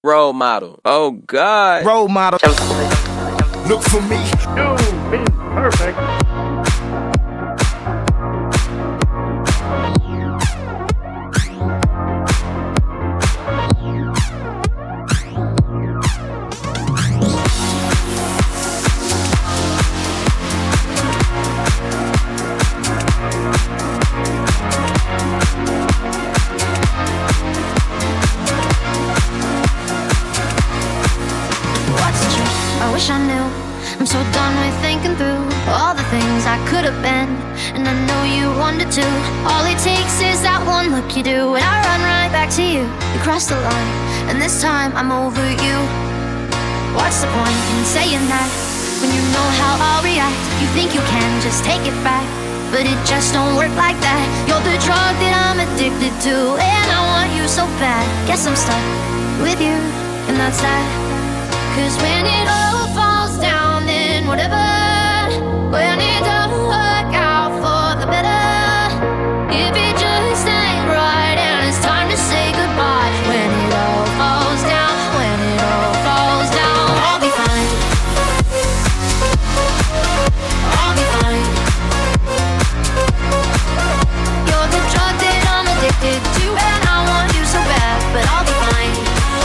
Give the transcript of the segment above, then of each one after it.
Role model. Oh God. Role model. Look for me. You mean perfect. I knew. I'm so done with thinking through all the things I could have been, and I know you wanted to. All it takes is that one look you do, and I run right back to you. You cross the line, and this time I'm over you. What's the point in saying that when you know how I'll react? You think you can just take it back, but it just don't work like that. You're the drug that I'm addicted to, and I want you so bad. Guess I'm stuck with you, and that's that. 'Cause when it all falls down, then whatever. When it don't work out for the better, if it just ain't right and it's time to say goodbye. When it all falls down, when it all falls down, I'll be fine. I'll be fine. You're the drug that I'm addicted to, and I want you so bad, but I'll be fine.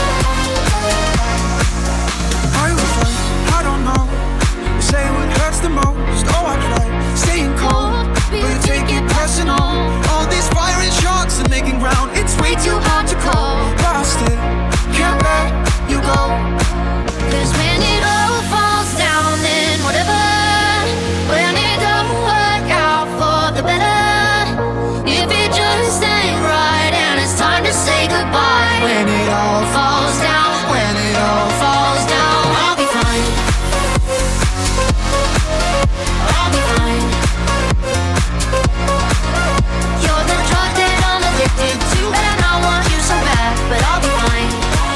Say what hurts the most. Oh, I try staying cold, but you take it personal. All these firing shots and making ground, it's way too hard to call. But I still can't let you go. 'Cause when it all falls down, then whatever. When it don't work out for the better, if it just ain't right and it's time to say goodbye. When it all falls down, when it all falls down, I'll be fine. I'll be fine. You're the drug that I'm addicted to, and I want you so bad, but I'll be fine.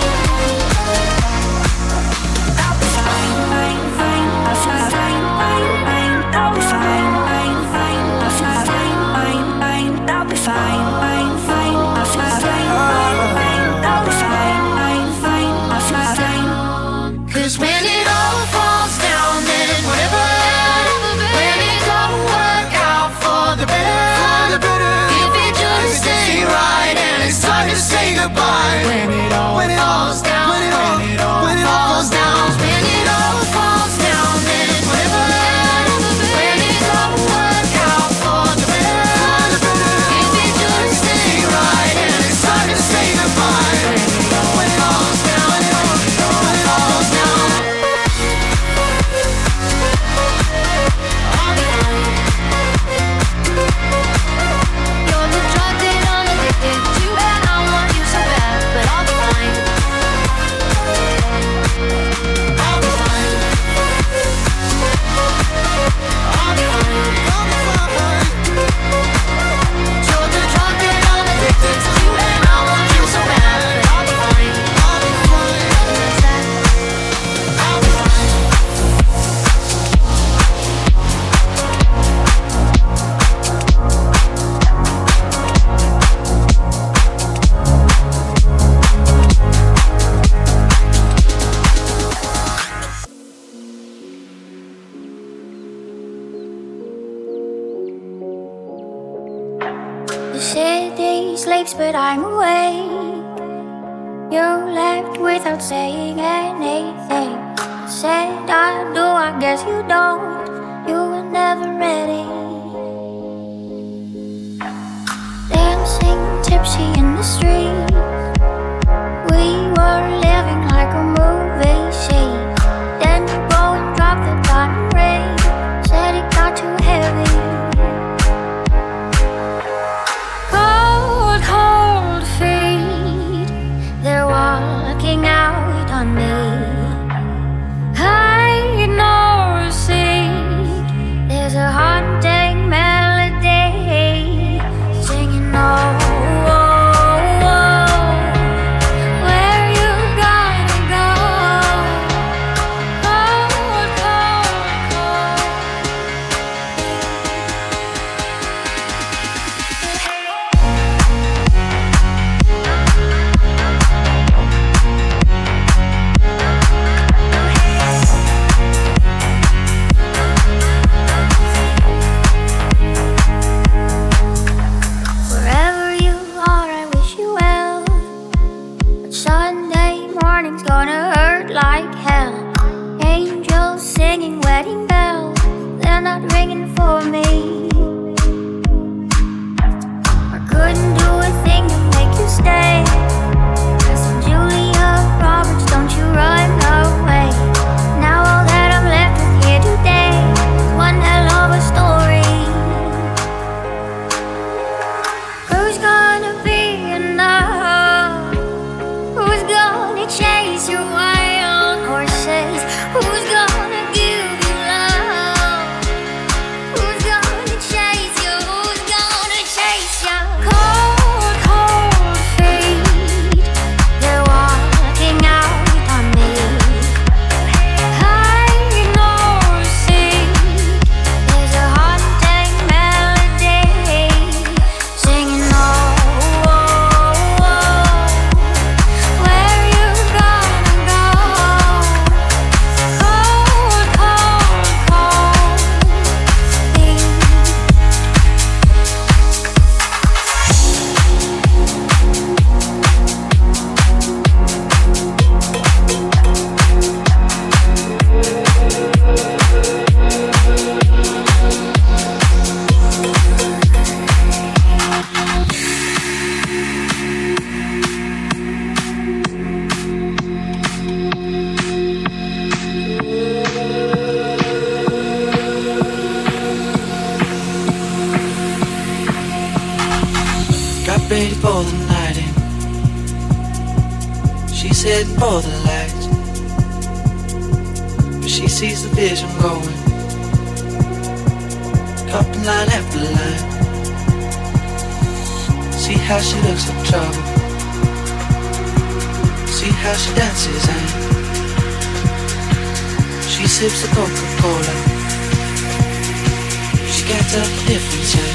I'll be fine, fine, fine. I'll be fine, fine, fine. I'll be fine, fine, fine. I'll be fine, fine, fine. I'll be fine, fine, fine. I'll be fine, fine, fine. I'll be fine, fine, fine. I'll be fine. 'Cause when it all falls down, then whatever. When it don't work out for the better, if it just ain't right and it's time to say goodbye. When it all falls down, when it all falls down, when it all falls down, then whatever. When it don't work out for the better, if it just ain't right and it's time to say goodbye. When it all falls down, when it all falls down. I'll be fine. You're the drug that I'm addicted to, and I want you so bad, but I'll be fine. I'll be fine. I'll be fine. You're the drug that I'm addicted to, and I want you so bad, but I'll be fine. I'll be fine. That's that. I'll be fine. The city sleeps, but I'm awake. You left without saying anything. I said I do, I guess you don't. You were never ready. Dancing tipsy in the street. We were living like a movie scene. Then you go and drop the diamond ring. Said it got too heavy. Cold, cold feet. They're walking out on me. Hide no seat. There's a haunting melody singing, oh, oh, oh. it's gonna hurt like hell. Angels singing wedding bells, they're not ringing for me. I couldn't do a thing to make you stay. Listen, Julia Roberts, don't you run away. Now all that I'm left with here today is one hell of a story. Who's gonna be enough? Who's gonna chase your wild horses? Who's gonna give you love? Who's gonna chase you? Who's gonna chase you? Cold, cold feet, they're walking out on me. Hide no seat, there's a haunting melody singing oh, oh, oh. Where you gonna go? Cold, cold, cold feet. Got ready for the night in. She's heading for the lights, but she sees the vision going, cupping line after line. See how she looks in trouble, see how she dances and she sips the Coca-Cola. She can't tell the difference yet.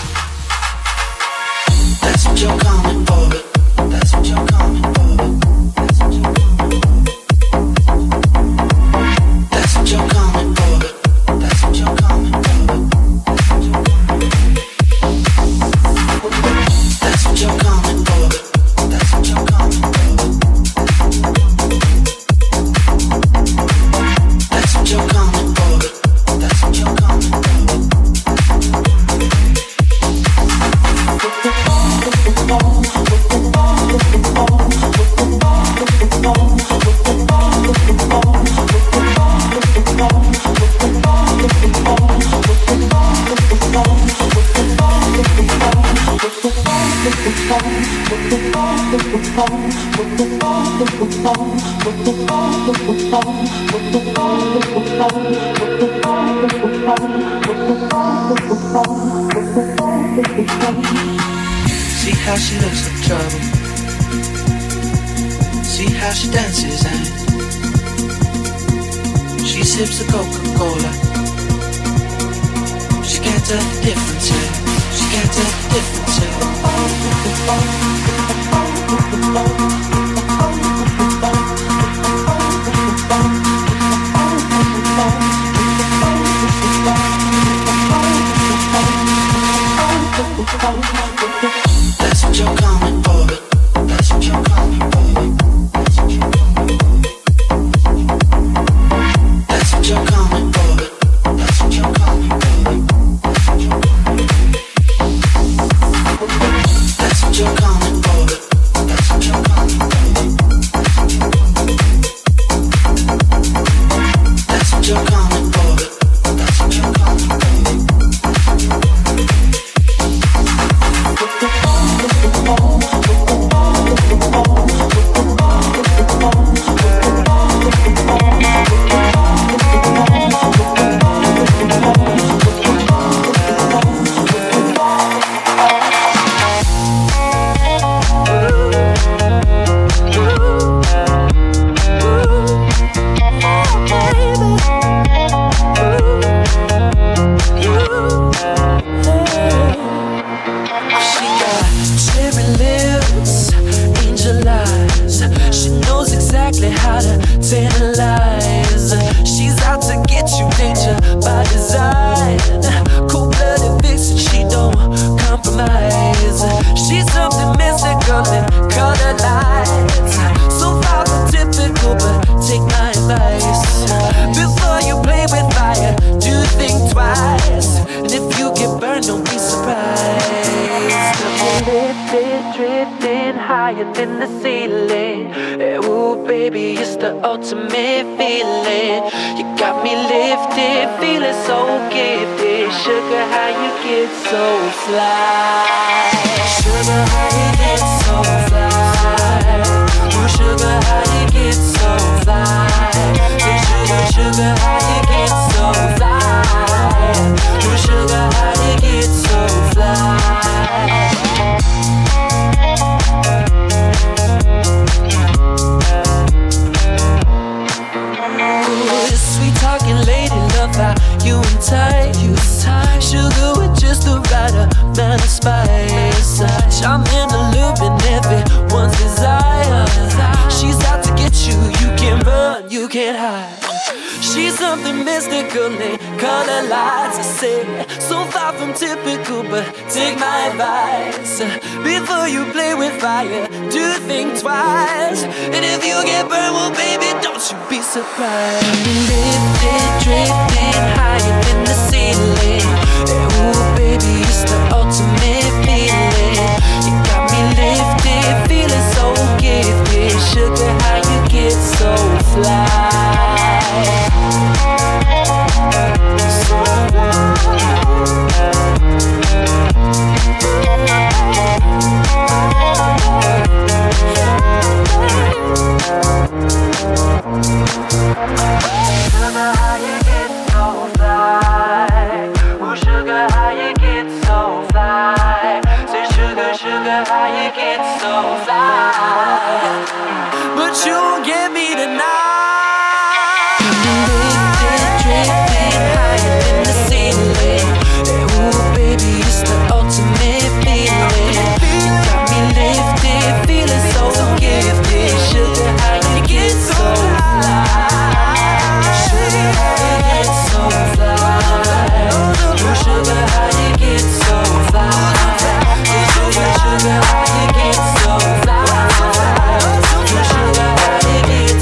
That's what you're coming for, but that's what you're coming for, but that's what you're coming for, but that's what you're coming for, but that's what you're coming for, but that's what you're coming for, but that's what you're coming for, but that's what you're coming for. See how she looks in trouble, see how she dances and she sips the Coca-Cola. She can't tell the difference yet, she can't tell the difference yet. That's what you're coming for, but that's what you're coming for, that's what you're coming for. That's what you're coming for, but that's what you're coming for, that's what you're coming for. That's what you're coming for, but that's what you're coming for. That's what you're coming for, but that's what you're coming for. She's something mystical in colored lights, so far from typical. in the ceiling. Ooh, baby, it's the ultimate feeling. You got me lifted, feeling so gifted. Sugar, how you get so fly? Sugar, how you get so fly? Ooh, sugar, how you get so fly? Sugar, sugar, how you get so fly? Ooh, sugar, how you get so fly? Sweet talking lady, love how you entice. Sugar with just the right amount of spice. I'm in the loop and everyone's desire. She's out to get you, you can't run, you can't hide. She's something mystical in color lights. I say, so far from typical, but take my advice. Before you play with fire, do think twice. And if you get burned, well baby, don't you be surprised. Lifted, drifting higher than the ceiling. Ooh baby, it's the ultimate feeling. You got me lifted, feeling so gifted. Sugar, how you get so fly? Sugar, how you get so fly? Ooh, sugar, how you get so fly? Say, sugar, sugar, how you get so fly? But you won't get me tonight. Lifted, drifting higher than the ceiling. Ooh, baby, it's the ultimate feeling. You got me lifted, feeling so gifted. Sugar, how you get so fly? Sugar, how you get so fly? Ooh, sugar, how you get so fly? Sugar, sugar, how you get so fly? Ooh, sugar, how you get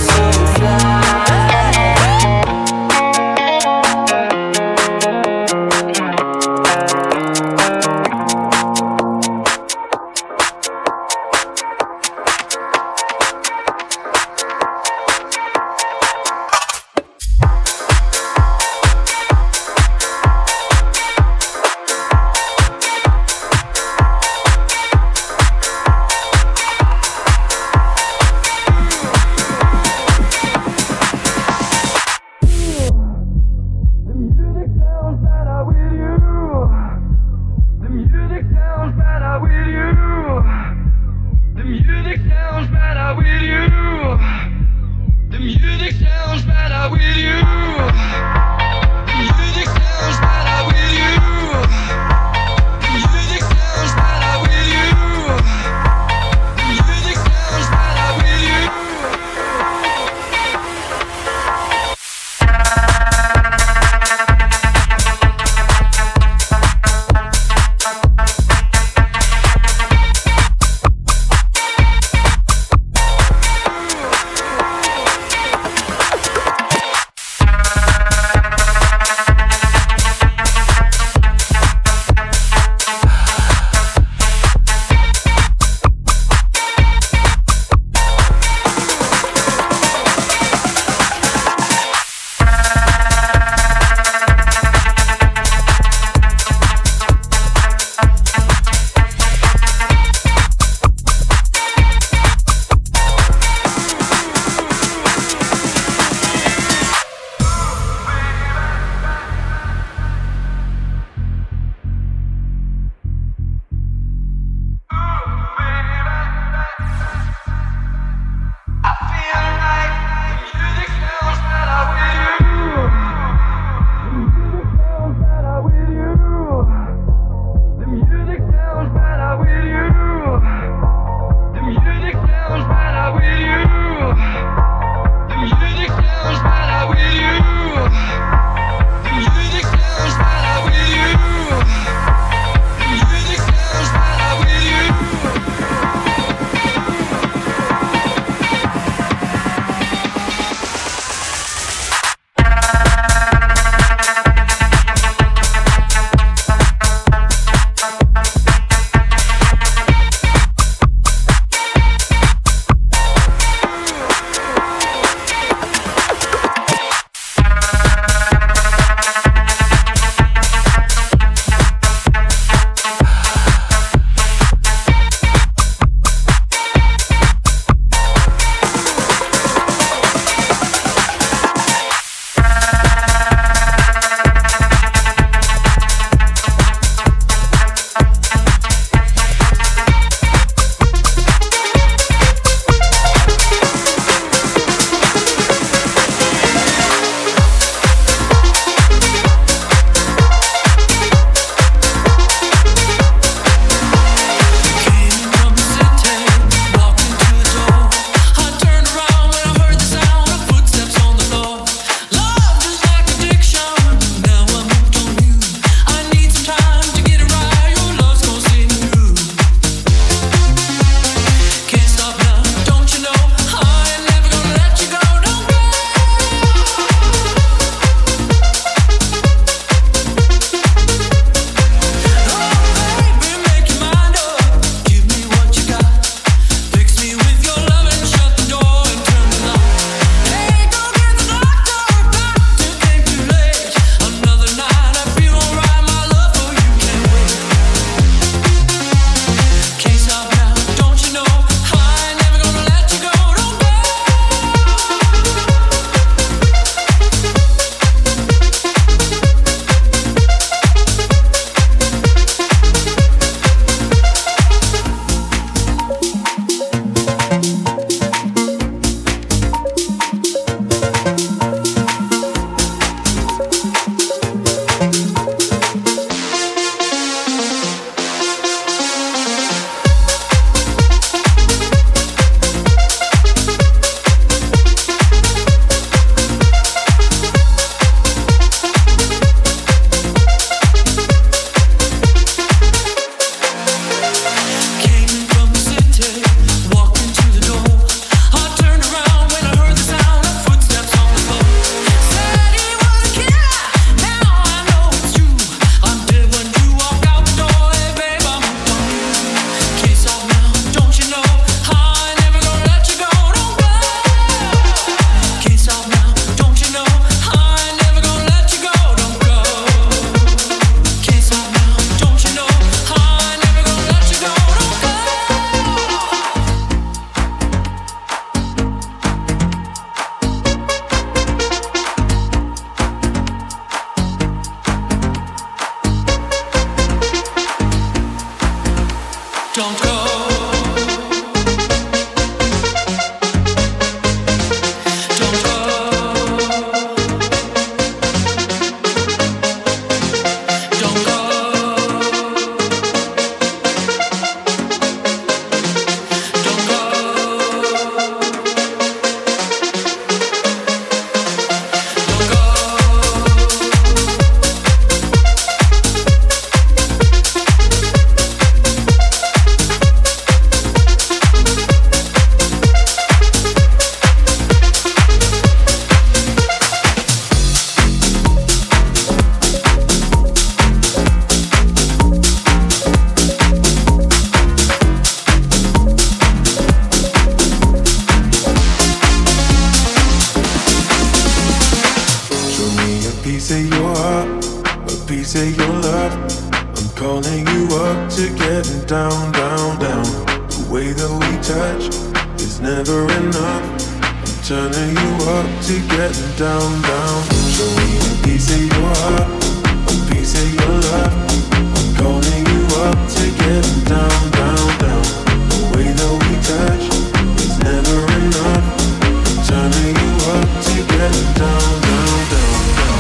piece of your love. I'm calling you up to getting down, down, down. The way that we touch is never enough. I'm turning you up to getting down, down. Show me a piece of your heart, a piece of your love. I'm calling you up to getting down, down, down. The way that we touch is never enough. I'm turning you up to getting down, down, down.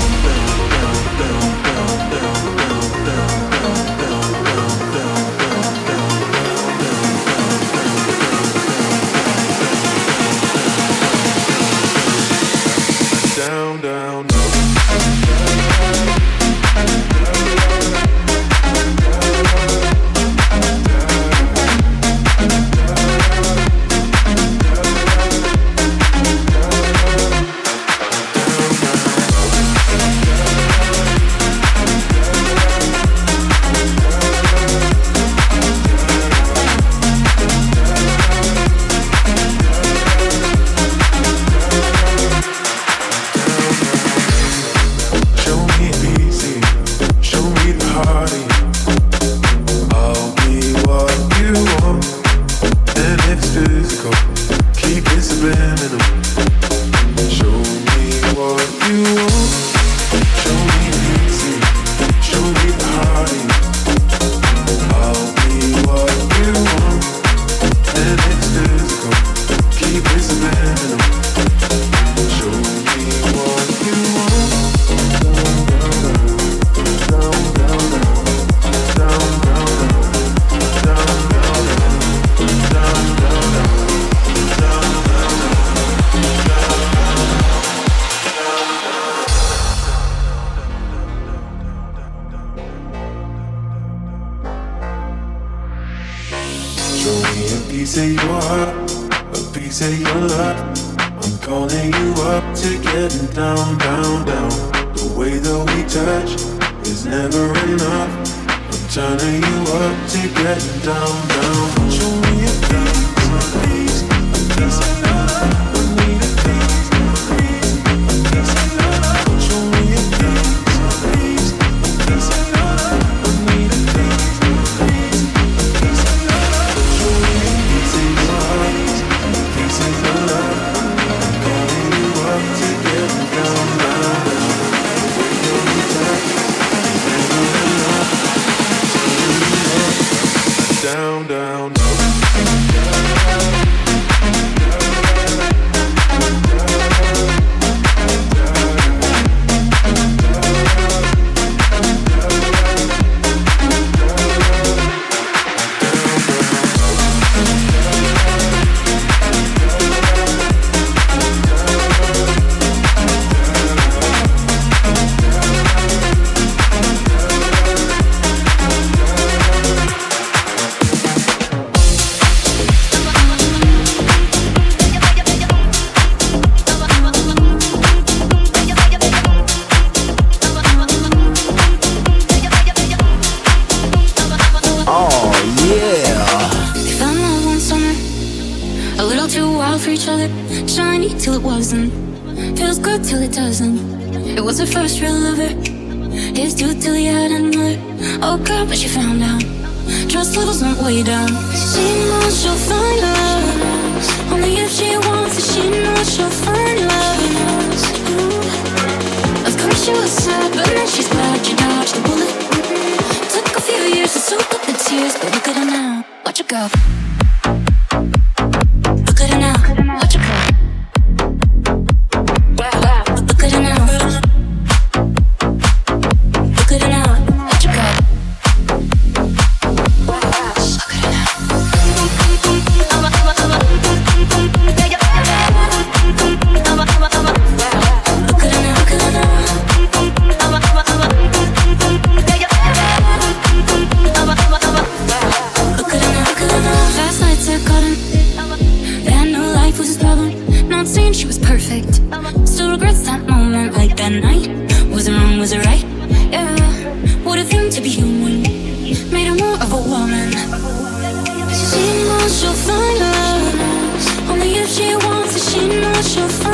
Down, down, down.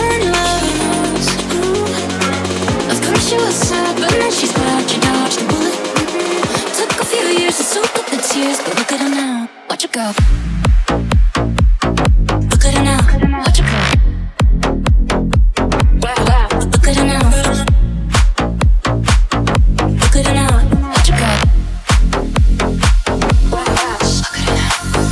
She was sad, but now she's glad she dodged the bullet. girl? Look at her now. Watch her girl. Wow. Look at her now. Look at her now. Watch her girl. Wow. Look at her now.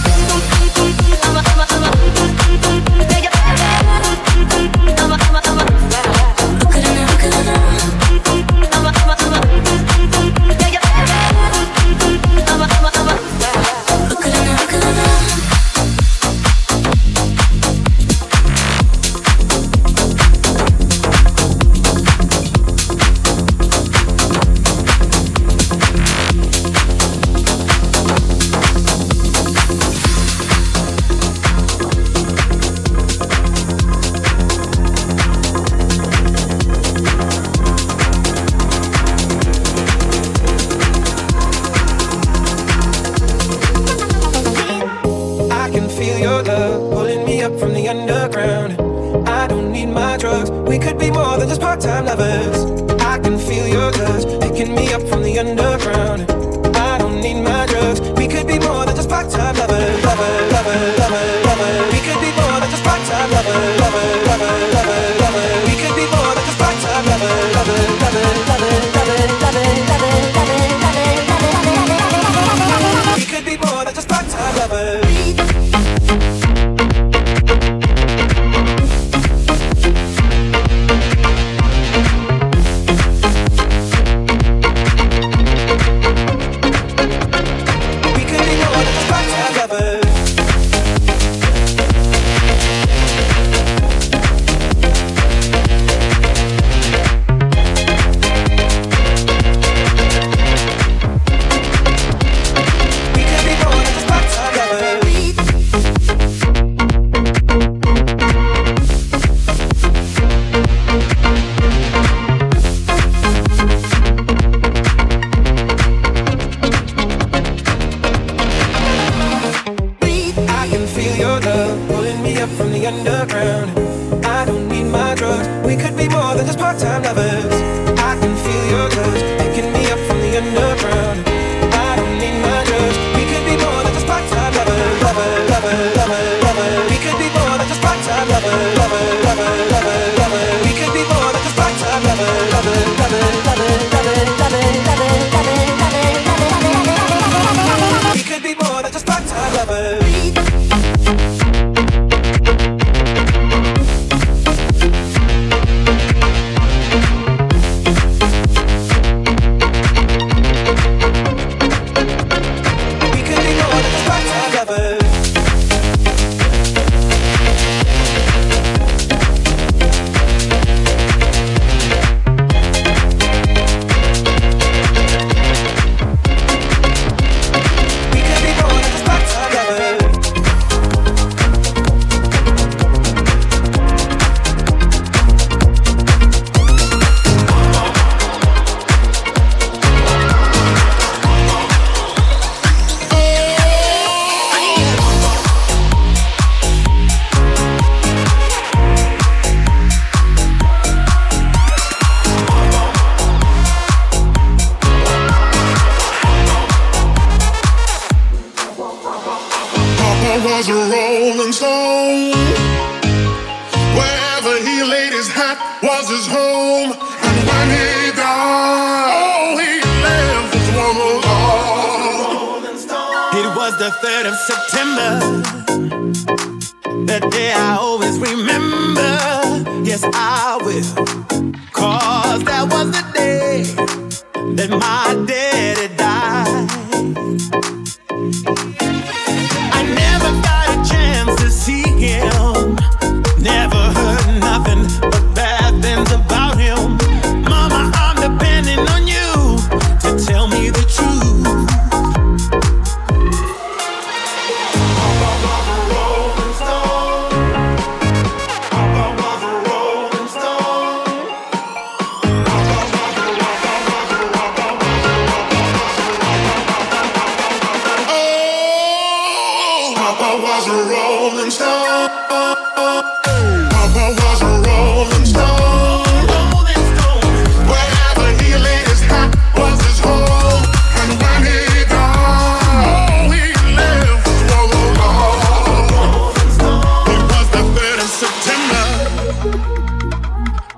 was a rolling stone. Wherever he laid his hat was his home. And when he died, all he left was one rolling stone. It was the 3rd of September, that day I always remember. Yes, I will, 'cause that was the day that my daddy died. I never got a chance to see him, never heard nothing but bad things about him. Mama, I'm depending on you to tell me the truth.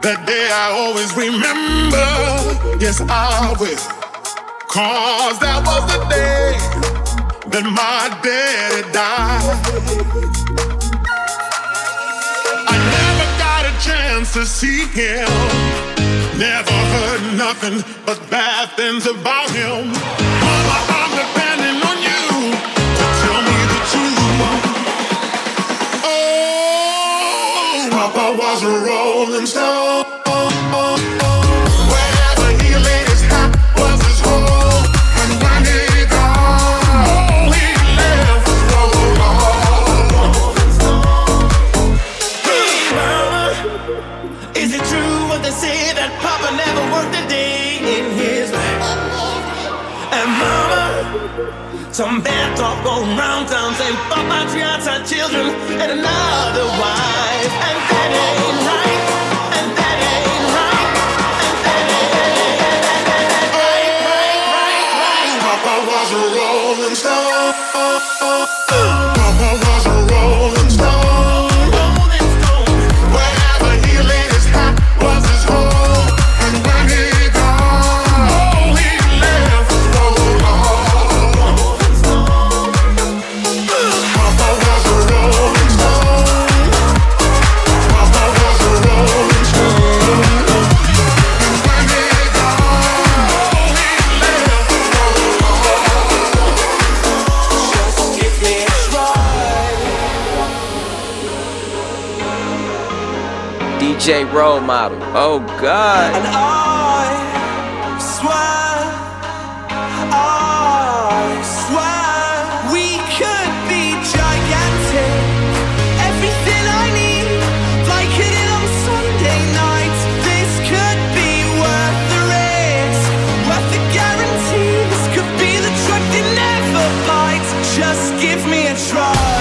That day I always remember. Yes, I will. 'Cause that was the day that my daddy died. I never got a chance to see him. Never heard nothing but bad things about him. Mama, I'm depending on you to tell me the truth. Oh, Papa was a rolling stone. Wherever he laid his hat was his home. And when he gone, all he left was rolling on. Hey, Mama, is it true what they say that Papa never worked a day in his life? And Mama, some bad talk going round town saying Papa treats our children and another wife. And that ain't right. And that ain't right. And that ain't right. Papa was a rolling stone. Papa was a rolling stone. Rolling Stone. Wherever he laid his hat was his home. And when he gone, all he left was rolling on. Papa was a rolling stone. Papa was a rolling stone. And when he gone, all he left was rolling on. Just give me a try. DJ role model. Oh God. And I swear we could be gigantic. Everything I need, like it in on Sunday nights. This could be worth the risk, worth the guarantee. This could be the drug that never bites. Just give me a try.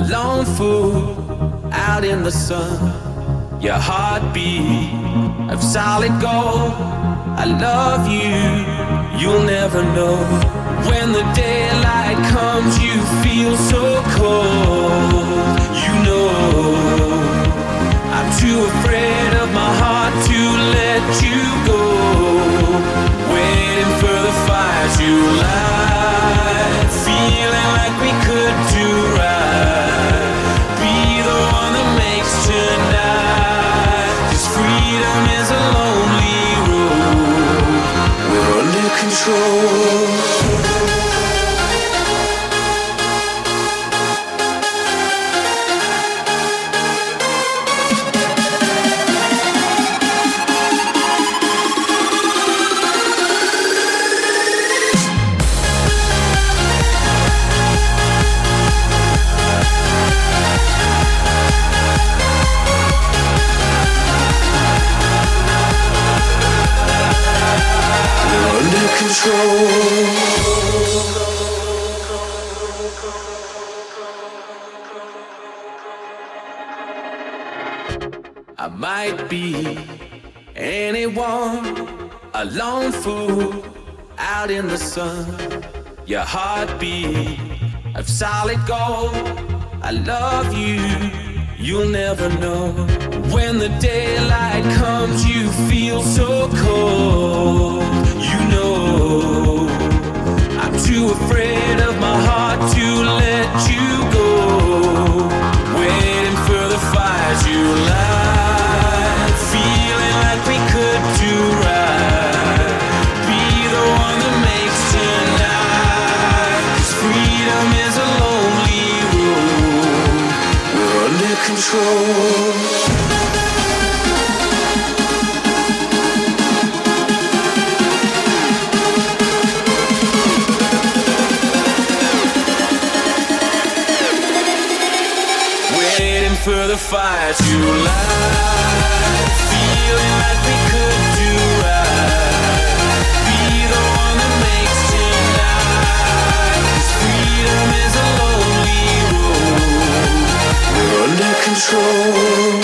lone fool out in the sun. Your heartbeat of solid gold. I love you, you'll never know. When the daylight comes, you feel so cold. You know, I'm too afraid of my heart to let you go. Waiting for the fire to light, feeling like we could do right. Be the one that makes tonight. 'Cause freedom is a lonely road. We're under control. I might be anyone, a lone fool out in the sun. Your heartbeat of solid gold. I love you, you'll never know. When the daylight comes, you feel so cold. You know, I'm too afraid of my heart to let you go. Waiting for the fire to light, feeling like we could do right. Be the one that makes tonight. 'Cause freedom is a lonely road. We're under control. For the fire to light, feeling like we could do right. Be the one that makes tonight. 'Cause freedom is a lonely road. We're under control.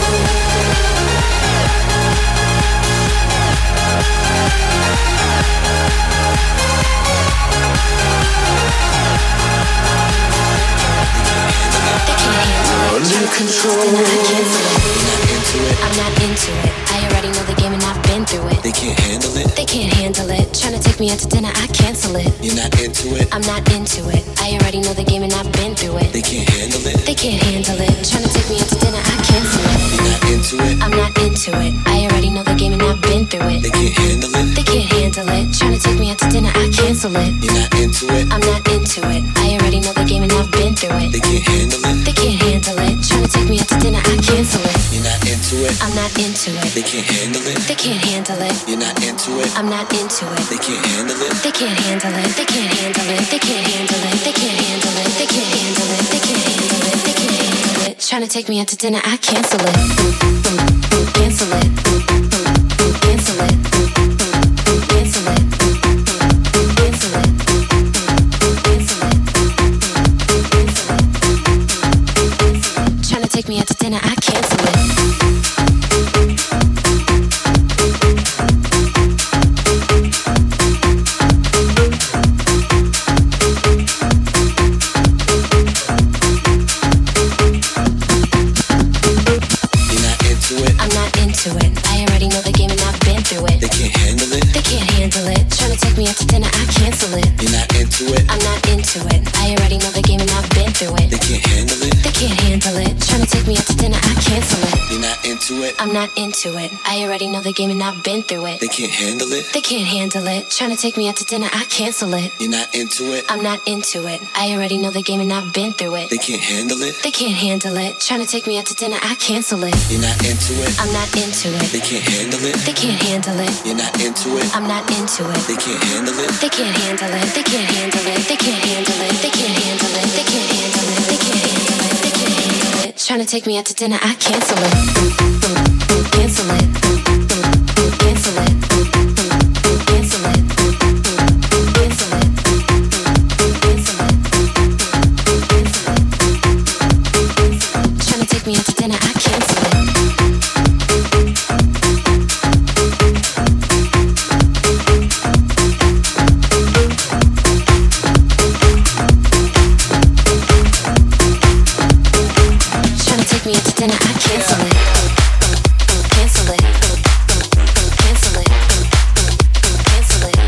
Under control. I'm not into it. I already know the game and I've been through it. They can't handle it. They can't handle it. Tryna take me out to dinner, I cancel it. You're not into it. I'm not into it. I already know the game and I've been through it. They can't handle it. They can't handle it. Tryna take me out to dinner, I cancel it. You're not into it. I'm not into it. I already know the game and I've been through it. They can't handle it. They can't handle it. Tryna take me out to dinner, I cancel it. You're not into it. I'm not into it. I already know the game and I've been through it. They can't handle it. They can't handle it. Tryna take me out to dinner, I cancel it. You're not into it. I'm not into it. They can't handle it. They can't handle it. You're not into it. I'm not into it. They can't handle it. They can't handle it. They can't handle it. They can't handle it. They can't handle it. They can't handle it. They can't handle it. They can't handle it. Trying to take me out to dinner, I cancel it. Cancel it. Cancel it. Cancel it. Cancel it. Trying to take me out to dinner, I cancel it. I'm not into it. I already know the game and I've been through it. They can't handle it. They can't handle it. Trying to take me out to dinner, I cancel it. You're not into it. I'm not into it. I already know the game and I've been through it. They can't handle it. They can't handle it. Trying to take me out to dinner, I cancel it. You're not into it. I'm not into it. They can't handle it. They can't handle it. You're not into it. I'm not into it. They can't handle it. They can't handle it. They can't handle it. They can't handle it. They can't handle it. They can't handle it. They can't handle it. They can't handle it. Trying to take me out to dinner, I cancel it. Cancel it. Cancel it. Cancel it. Cancel it. Cancel it. me out to dinner, I cancel it. Cancel it. Cancel it. Cancel it. Cancel it.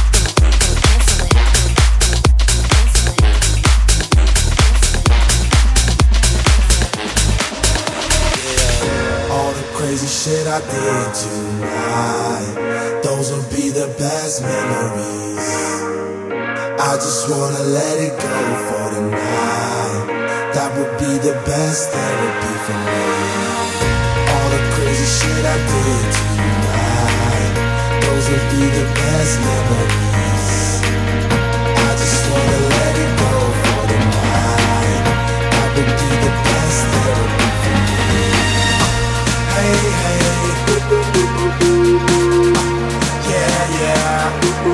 All the crazy shit I did tonight, those will be the best memories. I just wanna let it go for tonight. That would be the best therapy for me. All the crazy shit I did tonight, those will be the best memories. I just wanna let it go for tonight. That would be the best therapy for me. Hey, hey, yeah, yeah.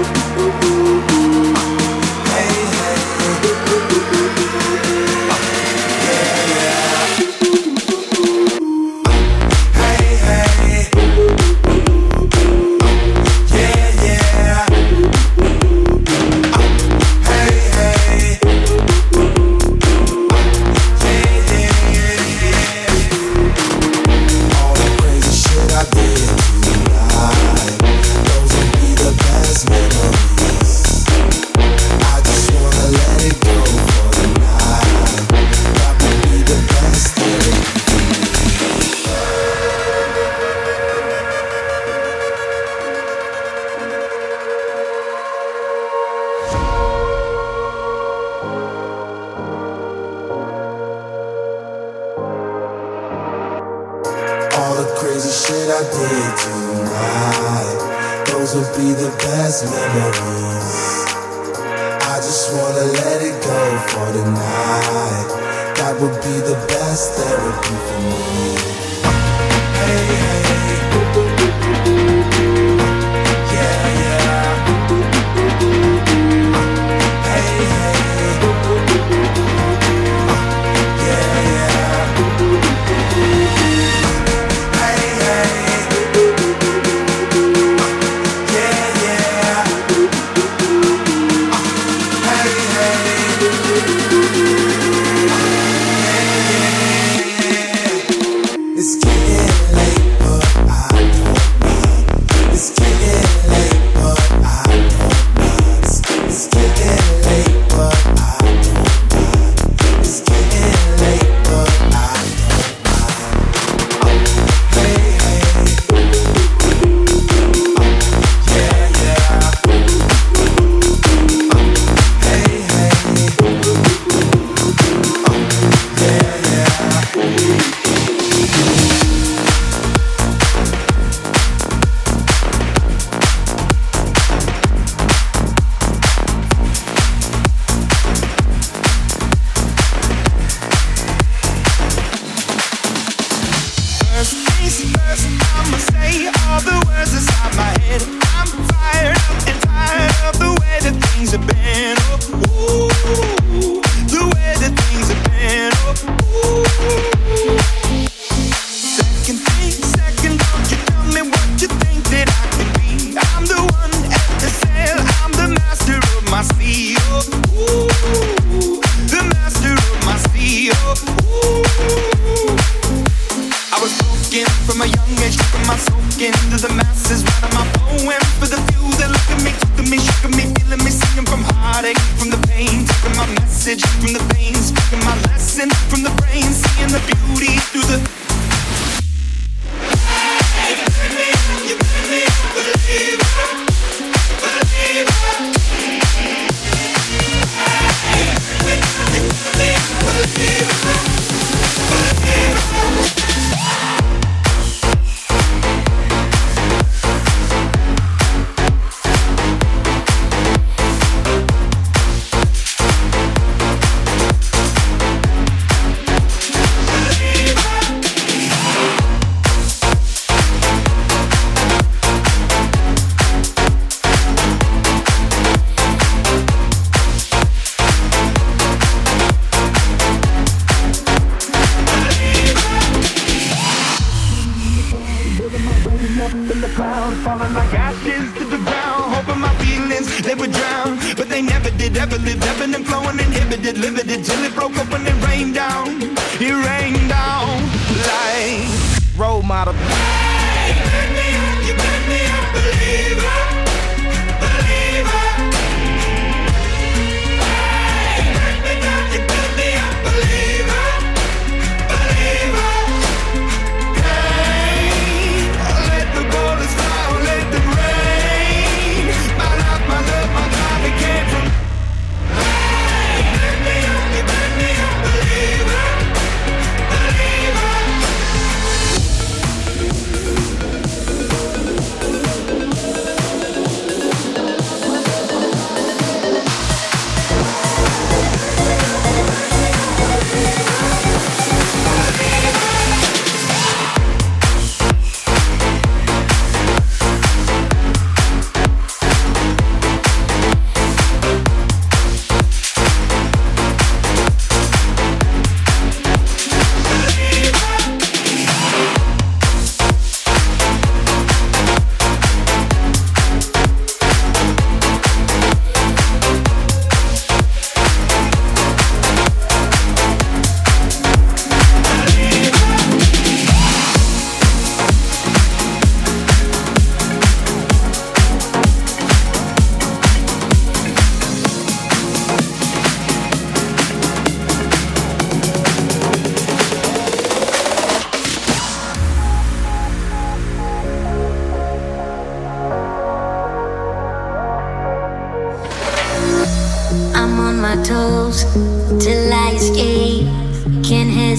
Ever lived, ebbing and flowing, inhibited, limited, till it broke open and rained down. It rained down.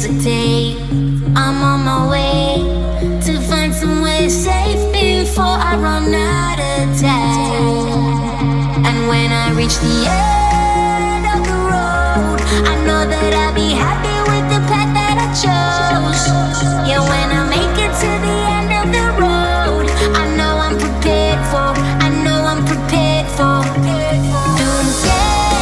hesitate. I'm on my way to find somewhere safe before I run out of time. And when I reach the end of the road, I know that I'll be happy with the path that I chose. Yeah, when I make it to the end of the road, I know I'm prepared for, I know I'm prepared for doomsday.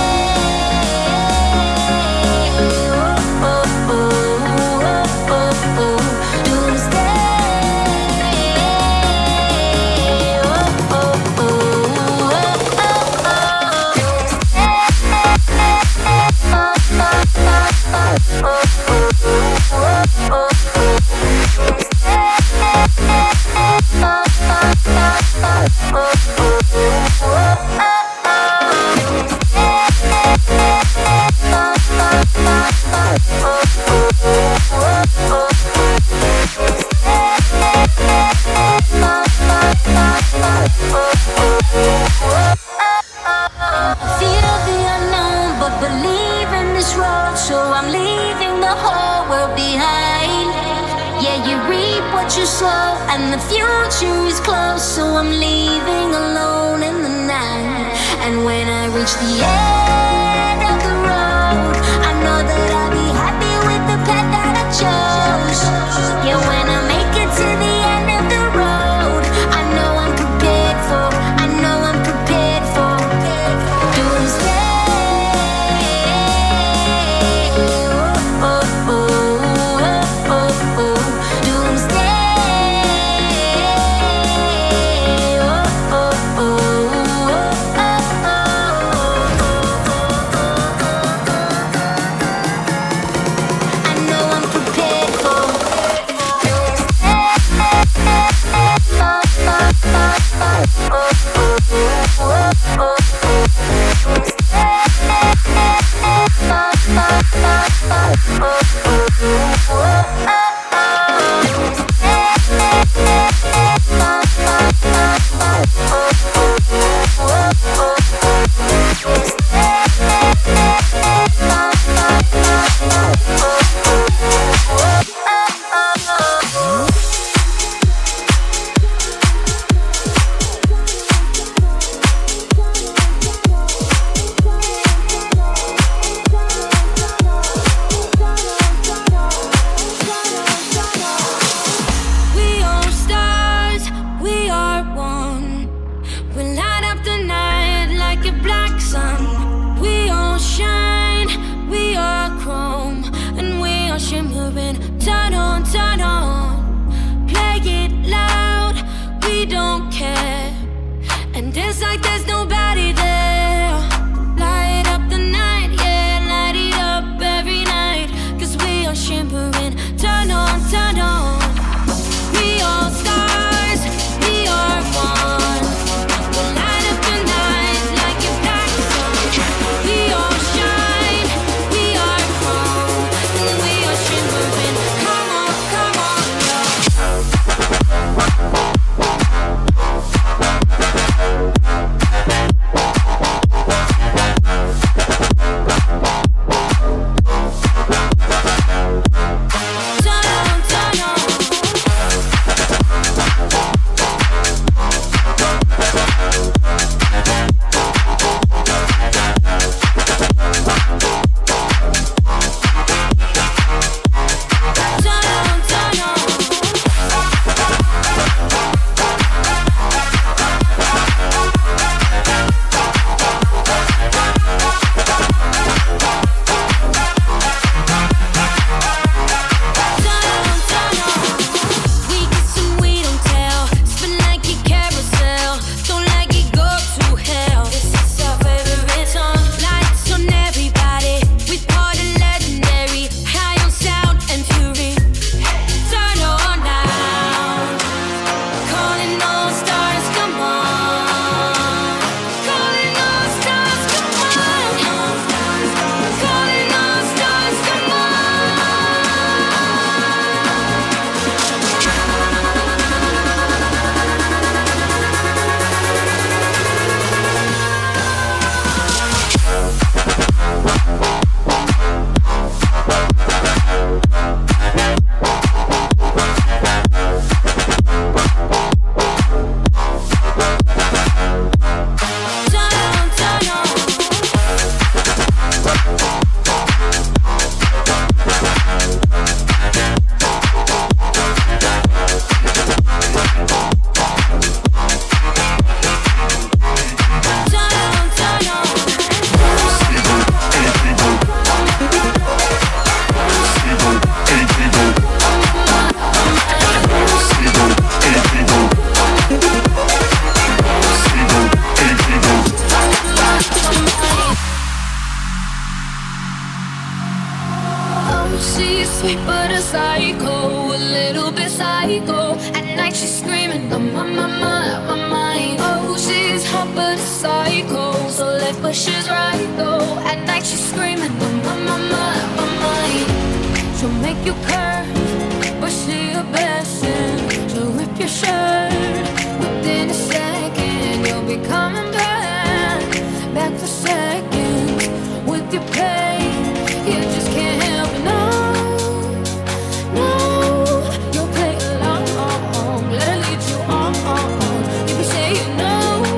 And the future is close, so I'm leaving alone in the night. And when I reach the end of the road, I know that I'll be happy with the path that I chose. Yeah, when I make it to the end of the road, I know I'm prepared for, I know I'm prepared for doomsday. psycho, a little bit psycho. At night she's screaming, I'm my mind. Oh, she's hot but a psycho, so left but she's right though. At night she's screaming, I'm my mind. She'll make you curse, but she a blessing. She'll rip your shirt within a second. You'll be coming back for seconds with your pain. You just can't help it, no. You'll play along, let her lead you on. You be saying no,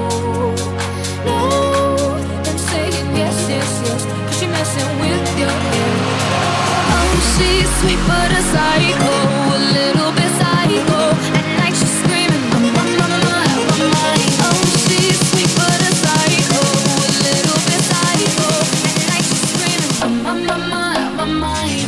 then saying yes, 'cause she messing with your head. Oh, she's sweet but a psycho, a little bit psycho. At night she's screaming, my mind. Oh, she's sweet but a psycho, a little bit psycho. At night she's screaming, my mind.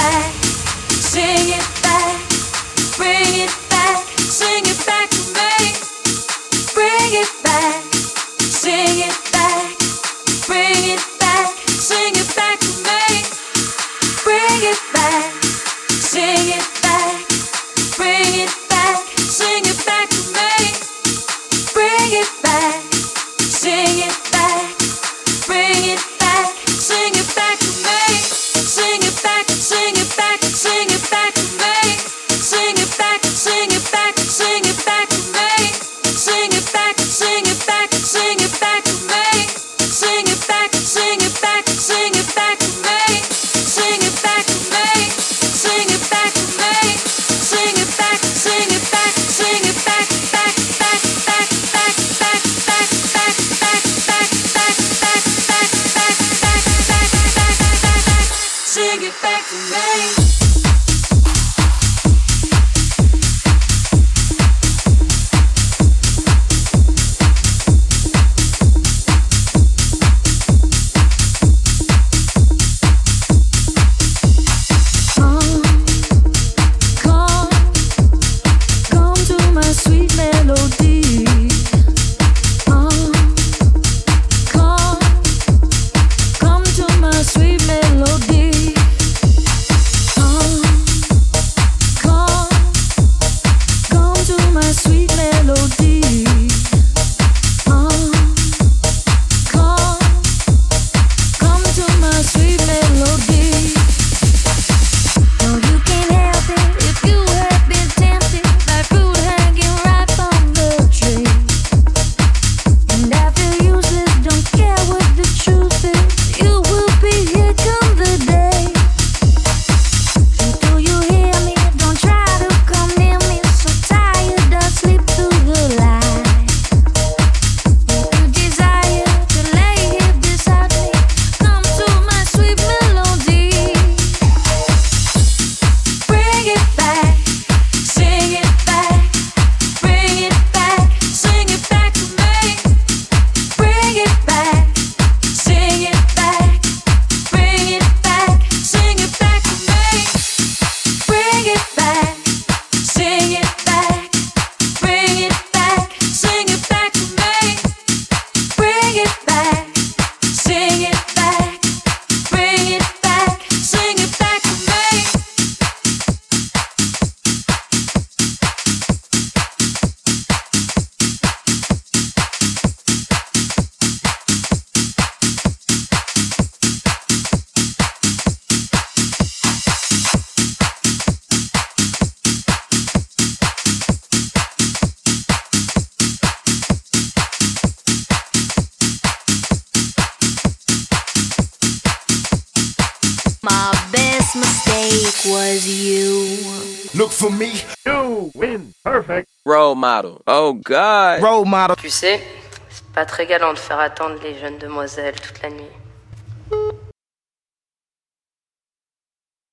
back, sing it back, bring it back, sing it back to me. Bring it back, sing it back, bring it back, sing it back to me. Bring it back, sing it back, bring it back, sing it back to me. Bring it back, sing it back, bring it back, sing it back to me. Sing it back, sing it back, sing it back to me. Sing it back, sing it back, sing it back to me. Sing it back, sing it back, sing it back to me. Sing it back, sing it back, sing it back to me. Sing it back to me. Sing it back to me. Sing it back, sing it back, sing it back, back, back, back, back, back, back, back, back, back, back, back, back, back, back, back, back. Sing it back to me. Was you. Look for me. You win. Perfect. Role model. Oh God. Role model. Tu sais, c'est pas très galant de faire attendre les jeunes demoiselles toute la nuit.